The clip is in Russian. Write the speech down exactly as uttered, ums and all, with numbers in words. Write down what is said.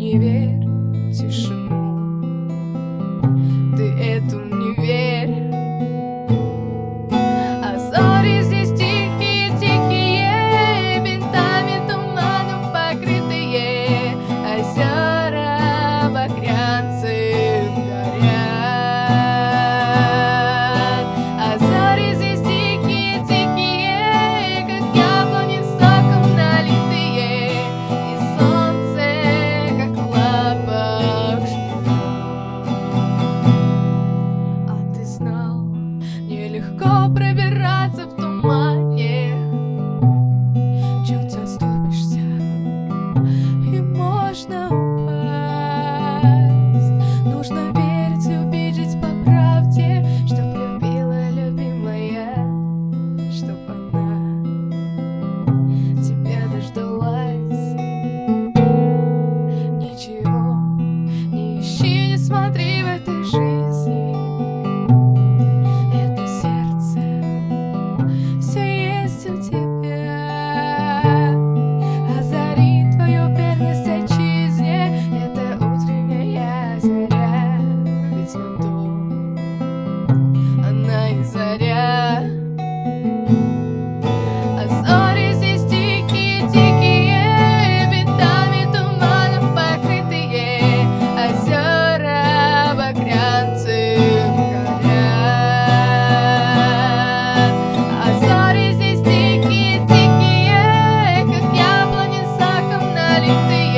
не верь в тишину, ты эту не верь. А зори здесь тихие-тихие, бинтами туманов покрытые, озера багрянцем горят. А зори здесь тихие-тихие, как яблони соком налитые, и солнце, как лапок шпион. А ты знал, нелегко пробираться в тумане, чуть оступишься, и можно упасть. Нужно верить, любить, жить по правде, чтоб любила любимая, чтоб она тебя дождалась. Ничего не ищи, не смотри в этой жизни, это сердце все есть у тебя. Озарит твою верность отчизне, это утренняя заря, ведь на то она и заря. А зори здесь тихие-тихие, винтами туманов покрытые, озера багрянцем горят. А зори здесь тихие-тихие, как яблони соком налитые,